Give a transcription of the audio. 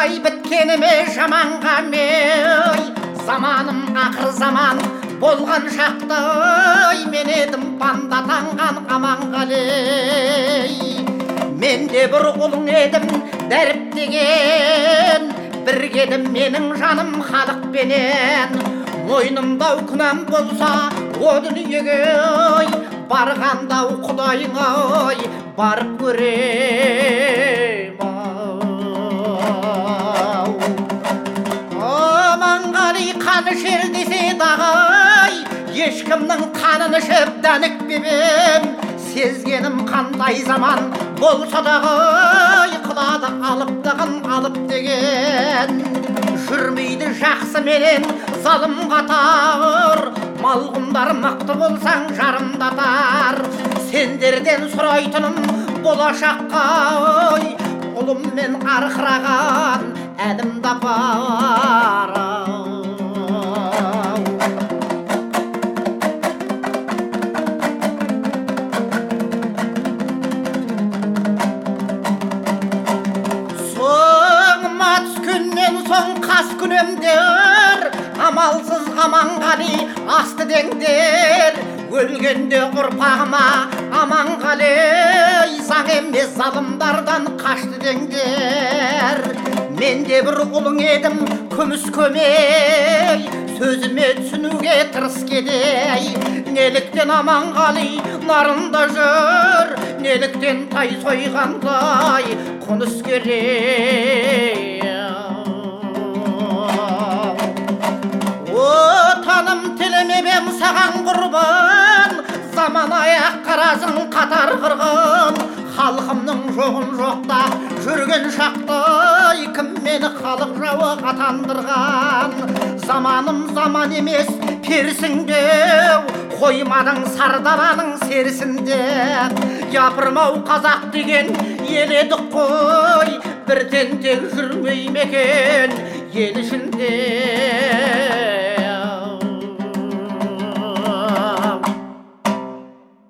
Ай біткеніме жаманға мей, заманым ақыр заман болған шақтай, мен едім банда таңған Аманғали. Мен де бір ұлың едім дәріптеген, біргедім менің жаным халықпенен. Мойнымдау күнәм болса о дүниеге, барғандау құдайың ай барып көрем. Аманғали қаны шер десе дағай, ешкімнің қанын ішіп дәнікпемем. Сезгенім қандай заман болса дағай, қылады алыптығын алып деген. Жүрмейді жақсы менен залым қатар, малғұндар мықты болсаң жарымдатар. Сендерден сұрайтыным болашаққа, ұлыммен арқыраған әнім да бар. Соң қас күнемдер, амалсыз Аманғали асты деңдер. Өлгенде ұрпағыма Аманғали заң емес залымдардан қашты деңдер. Мен де бір ұлың едім күміс көмей, сөзіме түсінуге тырыс кедей. Неліктен Аманғали нарында жүр, неліктен тай сойғандай қоныс керек. Отаным тілемебем саған құрбан, заман аяқ қарасын қатар қырғын. Халқымның жоғын жоқта жүрген шақтай, кім мені халық жауы қатандырған. Заманым заман емес персіңдеу, қоймадың сардаланың серісінде. Япырмау қазақ деген ел едік қой, бір тентек жүрмей мекен ел ішінде.